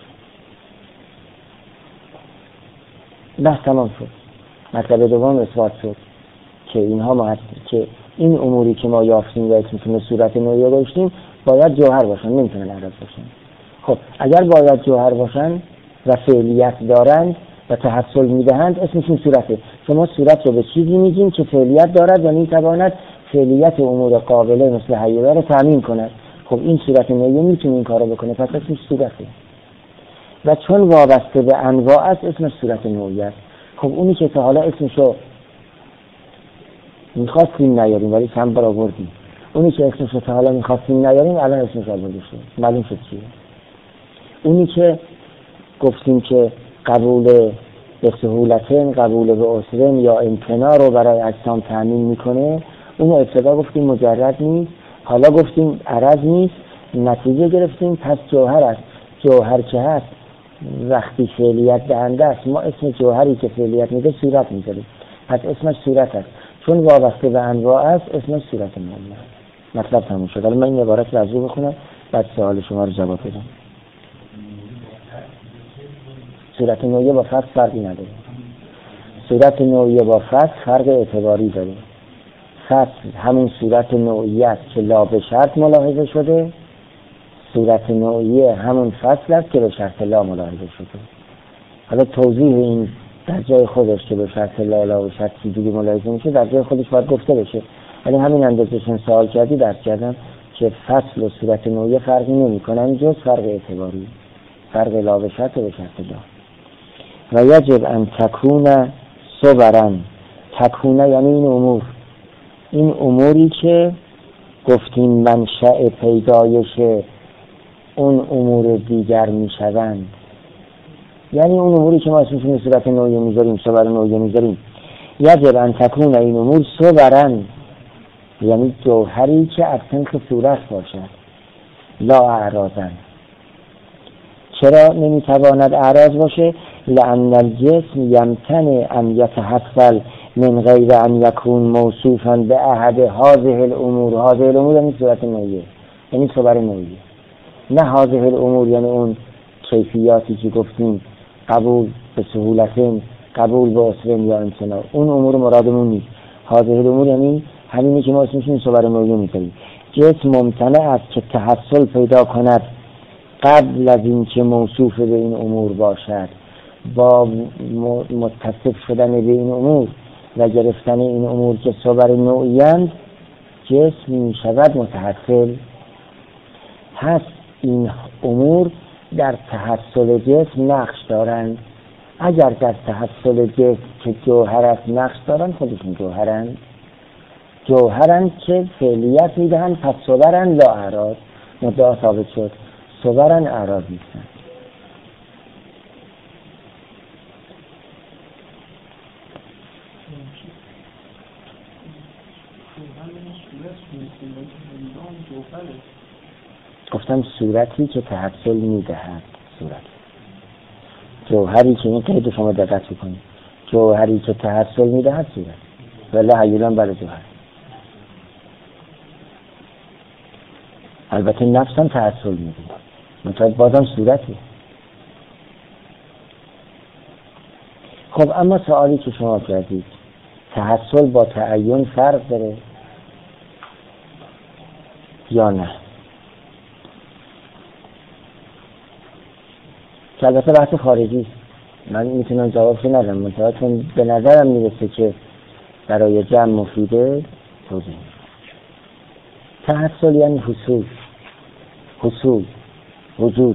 بحث تمام شد. مطلب دوم اثبات شد که اینها محصل که این اموری که ما یافتیم و اسمشون صورت نوعی داشتیم باید جوهر باشن، نمیتونن عرض باشن. خب اگر باید جوهر باشن و فعلیت دارند و تحصل میدهند اسمشون صورته. شما صورت رو به چیزی میگیم که فعلیت دارد و میتواند فعلیت امور قابله مثل حیوه رو تامین کند. خب این صورت نوعیه میتونه این کارو بکنه، پس اسمش صورته. و چون وابسته به انواع است اسمش صورت نوعیه است. خب اونی که تا حالا اسمشو میخواستیم نیاریم ولی چند بار آوردیم، اونی که اسمشو تا حالا میخواستیم نیاریم الان اسمش آورده شد، معلوم شد چیه. اونی که گفتیم که قبول به سهولتن، قبول به عسرن یا امتناع رو برای اجسام تامین میکنه، اونو ابتدا گفتیم مجرد نیست، حالا گفتیم عرض نیست، نتیجه گرفتیم پس جوهر است. جوهر که هست وقتی فعلیت دهنده است، ما اسم جوهری که فعلیت میده صورت میذاریم، پس اسمش صورت است. چون وابسته به انواع است اسمش صورت نوعیه. مطلب تموم شد. حالا من این عبارت رو رجوع بخونم بعد سوال شما رو جواب بدم. صورت نوعیه با فصل فرقی نداره. صورت نوعیه با فصل فرق اعتباری داره. فصل همون صورت نوعیه است که لا به شرط ملاحظه شده، صورت نوعیه همون فصل است که به شرط لا ملاحظه شده. حالا توضیح این در جای خودش که به شرط لا لا به شرط چیزی ملاحظه میشه در جای خودش باید گفته بشه، ولی همین اندازه‌شون سوال کردی درس کردم که فصل و صورت نوعیه فرقی نمی‌کنن جز فرق اعتباری، فرق لا به شرط و به شرط لا. و یجب ان تکون صورن، تکونه یعنی این امور، این اموری که گفتیم منشأ پیدایش اون امور دیگر میشوند، یعنی اون اموری که ما اسمشون صورت نوعیه میذاریم، صور نوعیه میذاریم. یجب ان تکون این امور صورن، یعنی جوهری که از سنخ صورت باشد، لا اعراضن. چرا نمیتواند اعراض باشه؟ لأن الجسم یمتنع ان یتحصل من غیر ان یکون موصوفا به احد هذه الامور. هذه الامور یعنی صورت نوعیه، یعنی صور نوعیه، نه هذه الامور یعنی اون کیفیاتی که گفتیم قبول به سهولتن، قبول به عسرن یا امتناع، اون امور مرادمون نیست. هذه الامور یعنی همینی که ما اسمشون صور نوعیه میذاریم. جسم ممتنع است که تحصل پیدا کند قبل از این که موصوف به این امور باشد. با متصف شدن به این امور و گرفتن این امور که صور نوعیند جسم می شود متحصل. هست این امور در تحصل جسم نقش دارند. اگر در تحصل جسم که جوهر است نقش دارند خودشون جوهرند، جوهرند که فعلیت میدهند، پس صورند لا اعراض. مدعا ثابت شد صورن اعراض نیستند. گفتم صورتی که تحصل میدهد، صورت جوهری که این قید شما دقت بکنید، جوهری که تحصل میدهد صورت، ولی حیولان برای جوهر. البته نفس هم تحصل میده، مطابق بازم صورتی. خب اما سوالی که شما کردید، تحصل با تعین فرق داره یا نه؟ که البته بحث خارجی است، من میتونم جوابش ندم، منتها چون به نظرم میرسه که برای جمع مفیده توضیح. تحصل یعنی حصول، حصول وجود،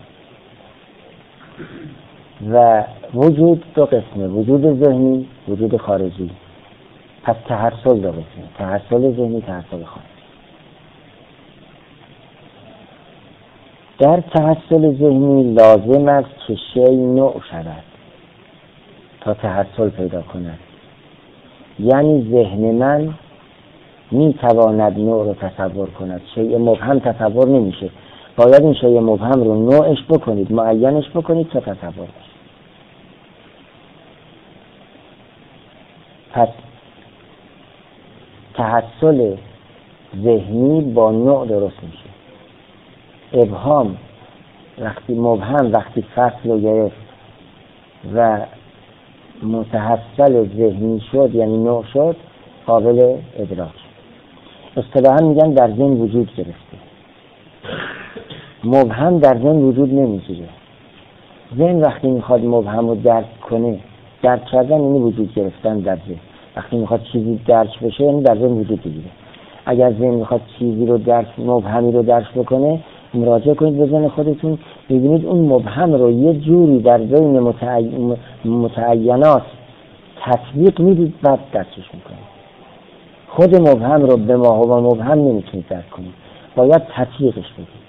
و وجود دو قسمه، وجود ذهنی، وجود خارجی. پس تحصل دو قسمه، تحصل ذهنی، تحصل خارجی. در تحصل ذهنی لازم است که شی نوع شود تا تحصل پیدا کند، یعنی ذهن من می تواند نوع رو تصور کند، شیء مبهم تصور نمیشه، باید این شیء مبهم رو نوعش بکنید، معینش بکنید تا تصور بشه. پس تحصل ذهنی با نوع درست میشه. ابهام وقتی مبهم، وقتی فصل رو گرفت و متحصل ذهنی شد یعنی نوع شد، قابل ادراک. اصطلاحاً میگن در ذهن وجود گرفته. مبهم در ذهن وجود نمیگیره، ذهن وقتی میخواد مبهم رو درک کنه، درک کردن یعنی وجود گرفتن در ذهن. وقتی میخواد چیزی درک بشه یعنی در ذهن وجود بگیره. اگر ذهن میخواد چیزی رو درک، مبهمی رو درک بکنه، مراجعه کنید به ذهن خودتون، ببینید اون مبهم رو یه جوری در بین متعین... متعینات تطبیق میدید، بعد درکش میکنید. خود مبهم رو به ما و مبهم نمیتونید درک کنید، باید تطبیقش بدید.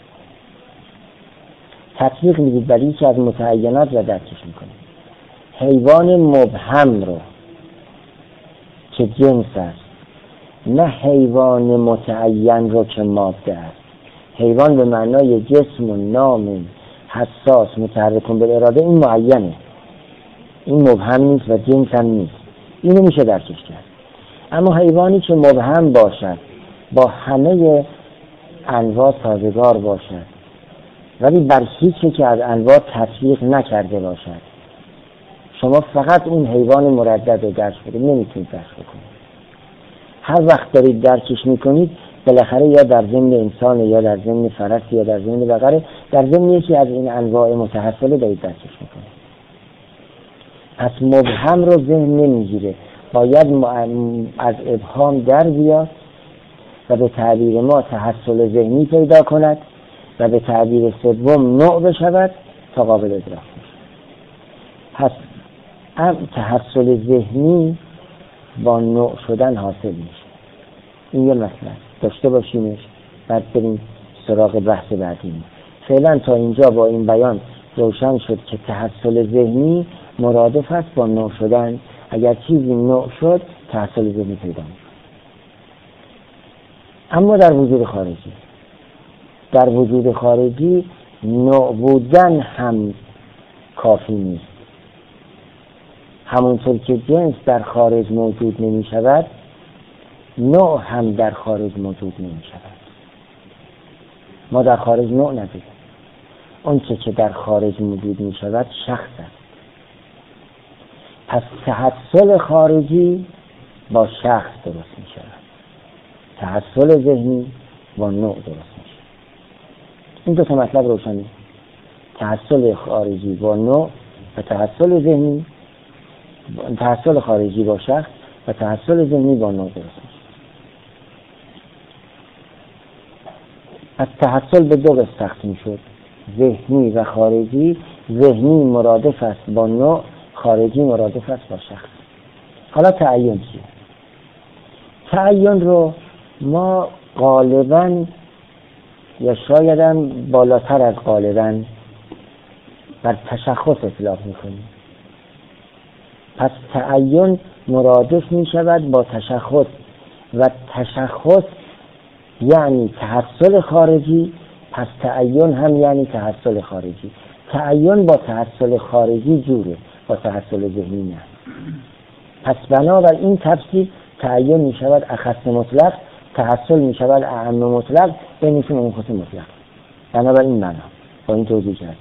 تطبیق میدید برای یکی از متعینات و درکش میکنید. حیوان مبهم رو که جنس است، نه حیوان متعین رو که ماده است. حیوان به معنای جسم و نام حساس متحرکون بالاراده، این معینه، این مبهم نیست و جنس هم نیست، اینو میشه درکش کرد. اما حیوانی که مبهم باشد، با همه انواع سازگار باشد، ولی بر هیچ که از انواع تطبیق نکرده باشد، شما فقط اون حیوان مردد رو درک بدید، نمیتونید درک بکنید. هر وقت دارید درکش میکنید، بالاخره یا در ضمن انسان یا در ضمن فرس یا در ضمن بقره، در ضمن یکی از این انواع متحصله دارید درکش میکنید. پس مبهم رو ذهن نمیگیره، باید از ابهام در بیاد و به تعبیر ما تحصل ذهنی پیدا کند و به تعبیر سوم نوع بشود تا قابل ادراک میشه. پس تحصل ذهنی با نوع شدن حاصل میشه. این یه مسئله داشته باشیمش، بعد بریم سراغ بحث بعدی. فعلا تا اینجا با این بیان روشن شد که تحصل ذهنی مرادف است با نوع شدن. اگر چیزی نوع شد تحصل ذهنی پیدا میشه. اما در وجود خارجی، در وجود خارجی نوع بودن هم کافی نیست. همونطور که جنس در خارج موجود نمی شود، نوع هم در خارج موجود نمی شود. ما در خارج نوع نداریم. اون چه که در خارج موجود می شود شخص است. پس تحصل خارجی با شخص درست می شود، تحصل ذهنی با نوع درست می شود. این دو تا مطلب روشنه. تحصل خارجی با نوع و تحصل ذهنی، تحصل خارجی با شخص و تحصل ذهنی با نوع درست میشه. از تحصل به دو قسم تقسیم شد، ذهنی و خارجی. ذهنی مرادف است با نوع، خارجی مرادف است با شخص. حالا تعین چیه؟ تعین رو ما غالباً یا شاید هم بالاتر از غالباً بر تشخص اطلاق میکنیم. پس تعین مرادف می شود با تشخص و تشخص یعنی تحصل خارجی، پس تعین هم یعنی تحصل خارجی. تعین با تحصل خارجی جوره، با تحصل ذهنی نه. پس بنابر این تفسیر تعین می شود اخص مطلق، تحصل می شود اعم مطلق، بینشون منخص مطلق. بنابر این معنا با این توضیح کرده.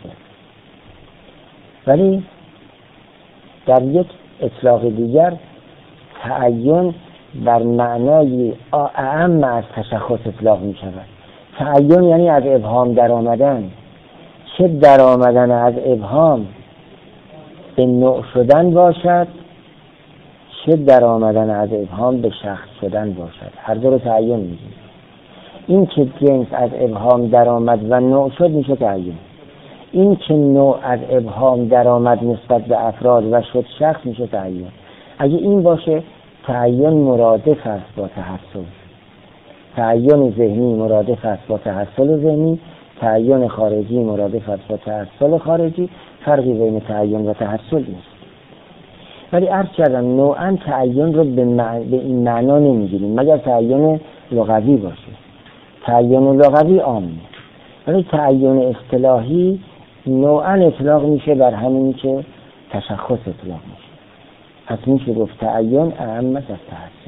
ولی در یک اطلاق دیگر تعین بر معنای اعم از تشخص اطلاق می شود. تعین یعنی از ابهام در آمدن، چه در آمدن از ابهام به نوع شدن باشد، چه در آمدن از ابهام به شخص شدن باشد. هر دو رو تعین میگیم. این که جنس از ابهام در آمد و نوع شد میشه تعین. این که نوع از ابهام در آمد نسبت به افراد و شد شخص میشه تعین. اگه این باشه تعین مرادف است با تحصل. تعین ذهنی مرادف است با تحصل ذهنی، تعین خارجی مرادف است با تحصل خارجی. فرقی بین تعین و تحصل نیست. ولی عرض کردم نوعاً تعین رو به, مع... به این معنا نمیگیریم مگر تعین لغوی باشه. تعین لغوی عامه، ولی تعین اصطلاحی نوعاً اطلاق میشه بر همینی که تشخص اطلاق میشه. پس میشه گفت تعین اعم است از تحصل.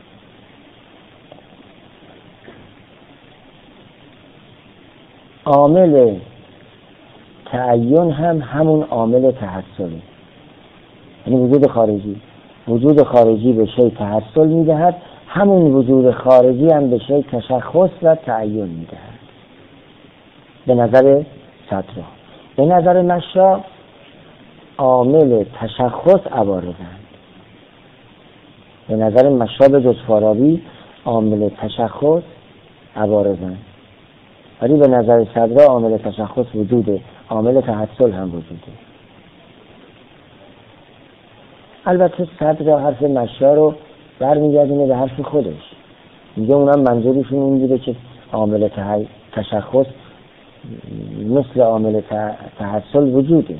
عامل تعین هم همون عامل تحصله، یعنی وجود خارجی. وجود خارجی به شیء تحصل میدهد، همون وجود خارجی هم به شیء تشخص و تعین میدهد. به نظر سطرها، به نظر مشا عامل تشخص عوارضند. به نظر مشرب جز فارابی عامل تشخص عوارضند، ولی به نظر صدرا عامل تشخص وجوده، عامل تحصل هم وجوده. البته صدرا حرف مشرا رو برمیگردونه به حرف خودش، میگه اونم منظورشون این بوده که عامل تشخص مثل عامل تحصل وجوده،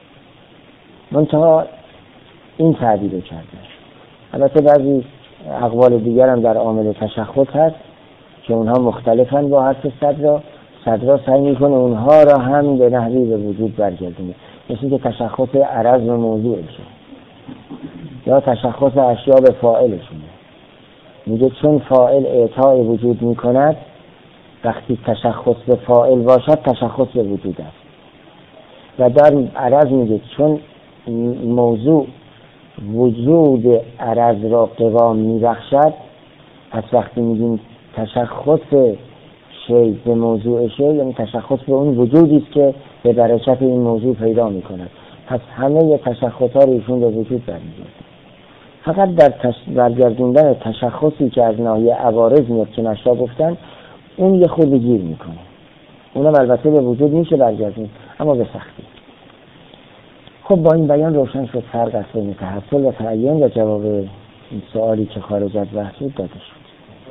منتها این تعبیر کرده. البته بعضی اقوال دیگر هم در عامل تشخص هست که اونها مختلفن با حرف صدرا. صدرا سعی میکنه اونها را هم به نحوی به وجود برگردونه، مثل که تشخص عرض و موضوعشه یا تشخص اشیاء به فاعلشونه. میگه چون فاعل اعطای وجود میکند، وقتی تشخص به فاعل باشد تشخص به وجود است. و در عرض میگه چون موضوع وجود عرض را قوام میبخشد، پس وقتی میگیم تشخص شی به موضوع شی، یعنی تشخص به اون وجودی است که به برکت این موضوع پیدا میکند. پس همه تشخص‌ها رو ایشون به وجود برمیگرده. فقط در تش... برگردوندن تشخصی که از ناحیه عوارض میاد که نشا گفتن، اون یه خود گیر میکنه. اونم البته به وجود میشه برگردون، اما به سختی. خب با این بیان روشن شد فرق است بین تحصل و تعین و جواب این سوالی که خارج از بحث بود داده شد.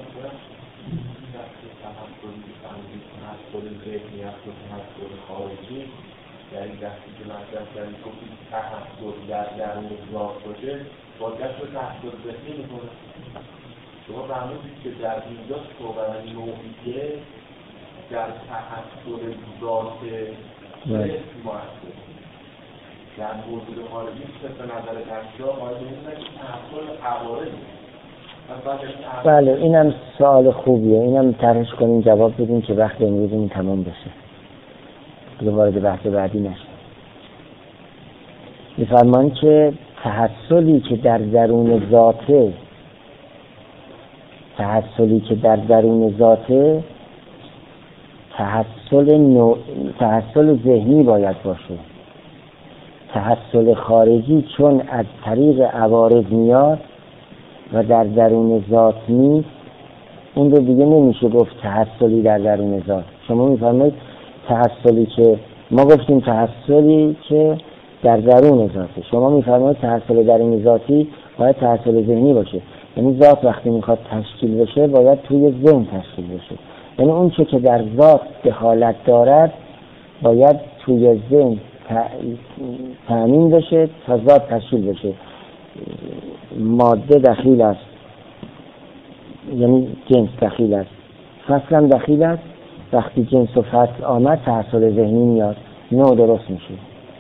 تحصل ذهنیت و تحصل خارجی، یعنی وقتی که مطرح کردیم گفتیم تحصل در درون ذات باشه، با دست به تحصل ذهنی میکنه. شما فرمودید که در اینجا صحبت نوعیه در تحصل ذات ذهن مؤثر، در موجود خارجی صرف نظر تشریح مورد این است که تحصل عوارض. بله، اینم سوال خوبیه، اینم طرحش کنیم جواب بدیم که وقت امروزمون تمام بشه، دیگه وارد بحث بعدی نشه. می‌فرمان که تحصلی که در درون ذاته تحصلی که در درون ذاته تحصل نوع... تحصل ذهنی باید باشه. تحصل خارجی چون از طریق عوارض میاد و در درون ذات نیست، اون رو دیگه نمیشه گفت تحصلی در درون ذات. شما میفرمایید تحصلی که ما گفتیم تحصلی که در درون ذاته، شما میفرمایید تحصل درون ذاتی باید تحصل ذهنی باشه. یعنی ذات وقتی میخواد تشکیل بشه باید توی ذهن تشکیل بشه، یعنی اون چه که در ذات دخالت دارد باید توی ذهن تأمین بشه تا ذات تشکیل بشه. ماده دخیل است، یعنی جنس دخیل است، فصل هم دخیل است. وقتی جنس و فصل آمد تحصل ذهنی میاد، نوع درست میشه.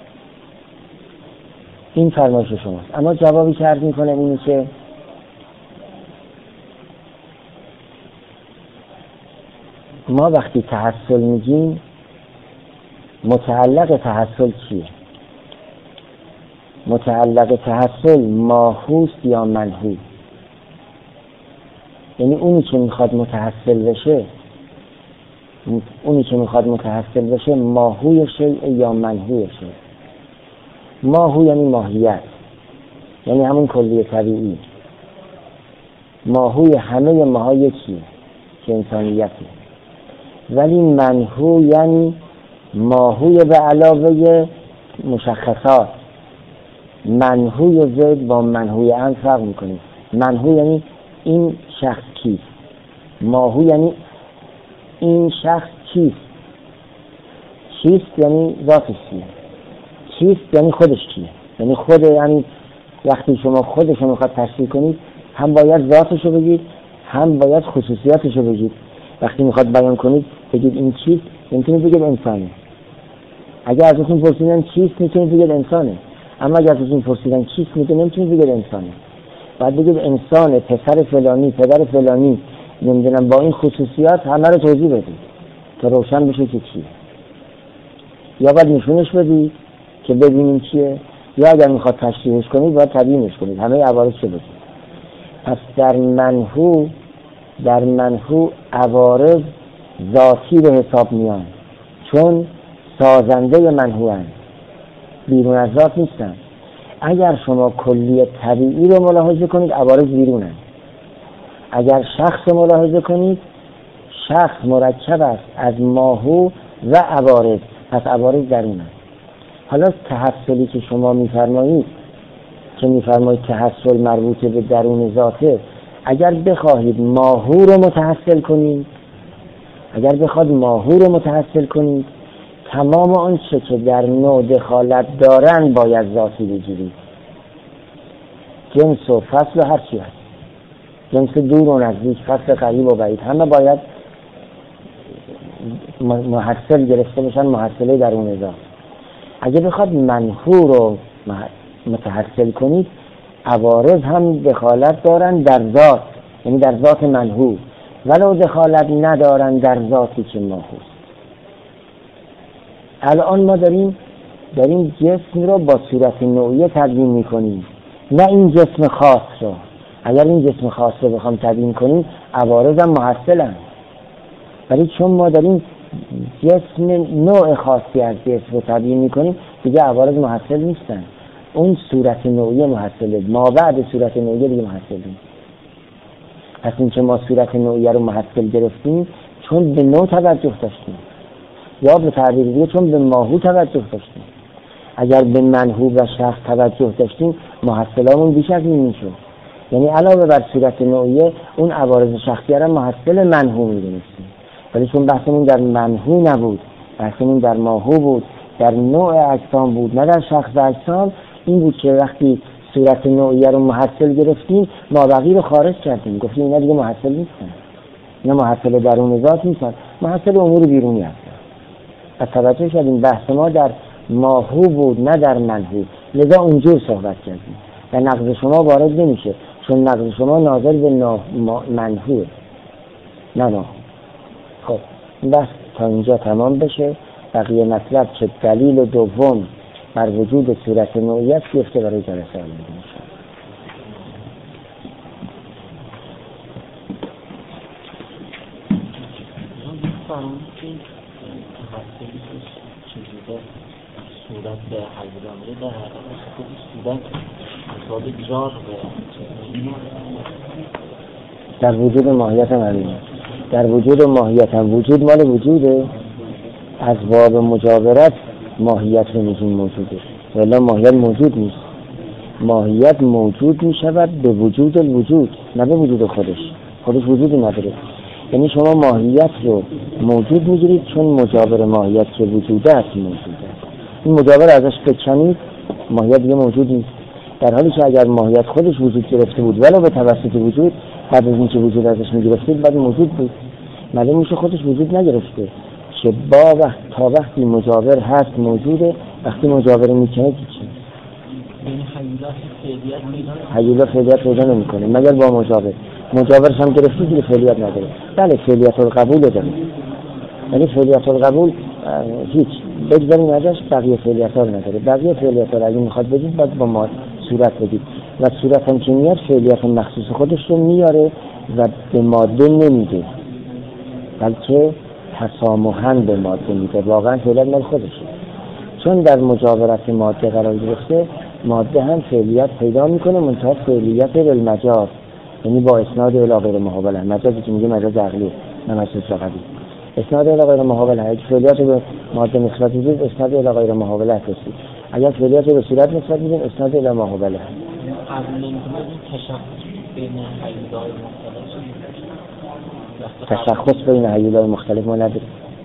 این فرمایش شماست. اما جوابی که عرض میکنم اینه که ما وقتی تحصل میگیم متعلق تحصل چیه؟ متعلق تحصل ماهوست یا منهو؟ یعنی اونی که میخواد متحصل بشه اونی که میخواد متحصل بشه ماهوی شیء یا منهوی شیء. ماهو یعنی ماهیت، یعنی همون کلیه طبیعی. ماهوی همه ماها یکیه که انسانیته، ولی منهو یعنی ماهوی به علاوه مشخصات. منهوی زید با منهوی ان فرق میکنیم. منهو یعنی این شخص کیست، ماهو یعنی این شخص چیست. چیست یعنی ذاتش کیه، چیست یعنی خودش کیه، یعنی خود، یعنی وقتی شما خودش رو میخواد تشریح کنید هم باید ذاتش رو بگید هم باید خصوصیاتش رو بگید. وقتی میخواد بیان کنید بگید این چیست، نمیتونید بگید انسانه. اگر ازتون پرسیدن چیست میتونید بگید انسانه، اما اگر ازتون پرسیدن چیست میگه نمیتونید بگید انسانه. باید بگید انسانه، پسر فلانی، پدر فلانی، نمیدونم با این خصوصیات همه رو توضیح بدید تا روشن بشه که چیه. یا باید نشونش بدید که ببینیم چیه، یا اگر میخواد تشریحش کنید باید تبیینش کنید، همه عوارض رو بگید. پس در منهو در منهو عوارض ذاتی به حساب میان، چون سازنده منهو هست. بیرون از ذات نیستن. اگر شما کلیه طبیعی رو ملاحظه کنید عوارض بیرونن. اگر شخص ملاحظه کنید شخص مرکب است از ماهو و عوارض، پس عوارض درونن. حالا تحصیلی که شما میفرمایید که میفرمایید تحصیل مربوط به درون ذاته، اگر بخواهید ماهو رو متحصل کنید اگر بخواهید ماهو رو متحصل کنید تمام آنچه که در نوع دخالت دارن باید ذاتی بگیرید، جنس و فصل و هر چی هست، جنس دور و نزدیک، فصل قریب و بعید، همه باید محصل گرفته بشن، محصله درون ذات. اگه بخواد منحو رو متحصل کنید عوارض هم دخالت دارن در ذات، یعنی در ذات منحو، ولو دخالت ندارن در ذاتی که ماهوست. الان ما داریم داریم جسم رو با صورت نوعیه تبیین میکنیم، نه این جسم خاص رو. اگر این جسم خاص رو بخوام تبیین کنیم عوارض هم محصلن، ولی چون ما داریم جسم نوع خاصی از جسم رو تبیین میکنیم دیگه عوارض محصل نیستن، اون صورت نوعیه محصله، ما بعد صورت نوعیه دیگه محصل نیست. پس این که ما صورت نوعیه رو محصل گرفتیم چون به نوع توجه داشتیم، یا به تعبیر دیگه چون به ماهو توجه داشتیم. اگر به منحو و شخص توجه داشتیم محصلامون بیش از این میشد، یعنی علاوه بر صورت نوعیه اون عوارض شخصی را محصل منحو میدونستیم، ولی چون بحثمون در منحو نبود، بحثمون در ماهو بود، در نوع اجسام بود نه در شخص اجسام، این بود که وقتی صورت نوعیه رو محصل گرفتیم ما بقیه رو خارج کردیم، گفتیم اینا دیگه محصل نیستن، اینا محصل درون ذات نیستن، محصل امور بیرونی هستن. پس توجه کردیم بحث ما در ماهو بود نه در منحو، لذا اونجور صحبت کردیم و نقض شما وارد نمیشه چون نقض شما ناظر به منحوه نه ماهو. خب این بحث تا اینجا تمام بشه، بقیه مطلب که دلیل دوم بر وجود صورت نوعیت گفته برای جلسه آینده میشه. صورت به حیولانه در حقیقت خود صورت مطابق جار در وجود ماهیت هم در وجود ماهیت هم وجود مال وجوده، از باب مجاورت ماهیت رو میگیم موجوده، ولی ماهیت موجود نیست. ماهیت موجود میشود به وجود الوجود، نه به وجود خودش، خودش وجودی نداره. یعنی شما ماهیت رو موجود میگیرید چون مجاور ماهیت که وجود است موجوده، این مجاور ازش بکنید ماهیت دیگه موجود نیست. در حالی که اگر ماهیت خودش وجود گرفته بود ولو به توسط وجود، بعد از اینکه وجود ازش میگرفتید بعد موجود بود، معلوم میشه خودش وجود نگرفته که با وقت تا وقتی مجاور هست موجوده، وقتی مجاور میکنه چی؟ حیولا فعلیت پیدا نمیکنه مگر با مجاور. مجاورش هم گرفتی دیگه فعلیت نداره. بله فعلیت القبول داره، یعنی فعلیت القبول هیچ بگذاریم ازش، بقیه فعلیت ها نداره. بقیه فعلیت ها اگه میخواد بگید باید با ما صورت بگید و صورت هم که میاد فعلیت مخصوص خودش رو میاره و به ماده نمیده، بلکه تسامحاً به ماده میده، واقعا فعلیت مال خودشه. چون در مجاورت ماده قرار گرفته، ماده هم فعلیت پیدا میکنه، منتها فعلیت بالمجاز، یعنی با اسناد الی غیر محابله. مجازی که میگه مجاز عقلی نه مجاز لغوی. اسناد الی غیر محابله، اگه فعلیت به ماده نسبت بدید اسناد الی غیر محابله هست، اگر فعلیت به صورت نسبت بدید اسناد الی محابله. قبول نمی‌کنه تشخص بین حیولای مختلف، تشخص بین حیولای مختلف ما نداریم.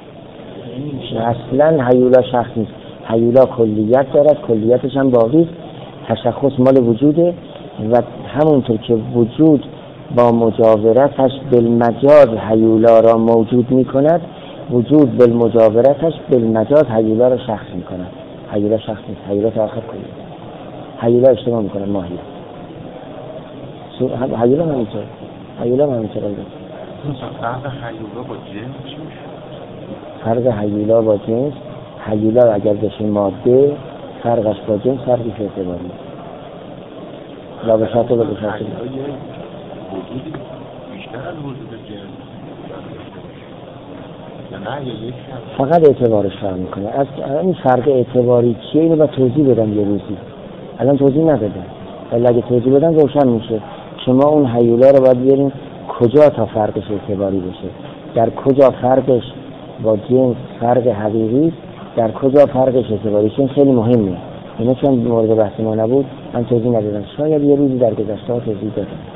اصلا حیولا شخص نیست، حیولا کلیت دارد، کلیتش هم باقی، تشخص مال وجوده و همونطور که وجود با مجاورتش بالمجاز حیولا را موجود می کند، وجود بالمجاورتش بالمجاز حیولا را شخص می کند. حیولا شخص نیست، حیولا تا آخر کلیت، حیولا اشتباه می کند ماهی. حیولا هم اینطور، حیولا هم اینطور است. فرق حیولا با جنس فرق حیولا با جنس، حیولا اگر بشه ماده فرقش با جنس فرقی که اعتبار نیست. لا به شرط و به شرط بیشتر از وجود جنس. نه یک فقط اعتبارش فرق میکنه. از این فرق اعتباری چیه اینو با توضیح بدم یه روزی، الان توضیح ندادم، ولی اگه توضیح بدم روشن میشه که ما اون هیولا رو باید بیاریم کجا تا فرقش اعتباری بشه، در کجا فرقش با جنس فرق حقیقی، در کجا فرقش اعتباری. چون خیلی مهمه، اینا چون مورد بحث ما نبود من توضیح ندادم، شاید یه روزی در گذشته توضیح دادم.